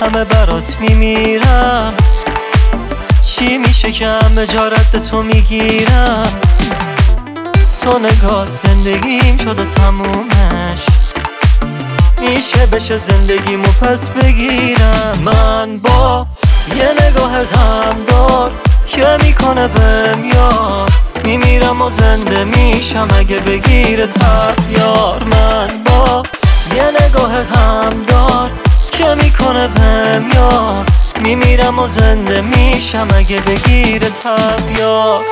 همه برات میمیرم. چی میشه که همه جا رد تو میگیرم؟ تو نگات زندگیم شده تمومش، میشه بشه زندگیمو پس بگیرم. من با یه نگاه غمدار که میکنه بهم یار، میمیرم و زنده میشم اگه بگیره تب یار. من با یه نگاه غمدار که میکنه بهم یار، میمیرم و زنده میشم اگه بگیره تب یار.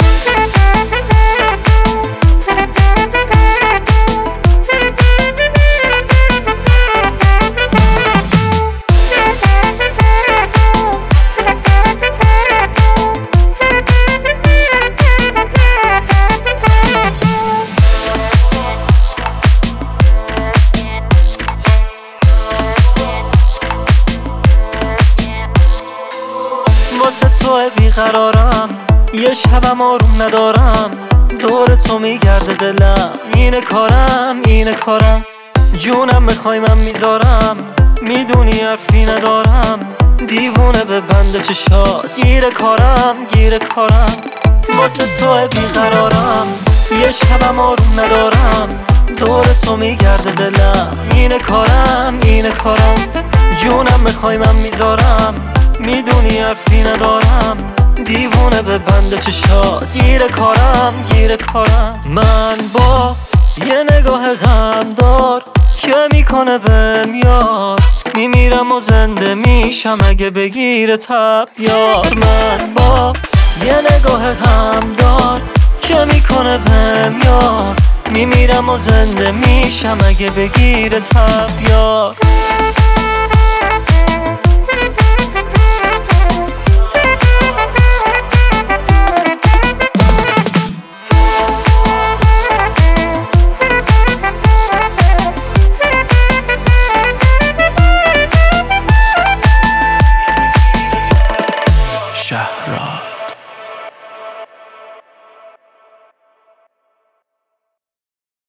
واسه تو بیقرارم، یه شبم آروم ندارم، دور تو میگرده دلم. اینه کارم جونم میخوای من میذارم، میدونی حرفی ندارم، دیوونه به بند چشات. گیر کارم واسه تو بیقرارم، یه شبم آروم ندارم، دور تو میگرده دلم. اینه کارم جونم میخوای من میذارم، میدونی حرفی ندارم، دیوونه به بند چشات. گیر کارم من با یه نگاه غمدار که میکنه بهم یار، میمیرم و زنده میشم اگه بگیره تب یار. من با یه نگاه غمدار که میکنه بهم یار، میمیرم و زنده میشم اگه بگیره تب یار.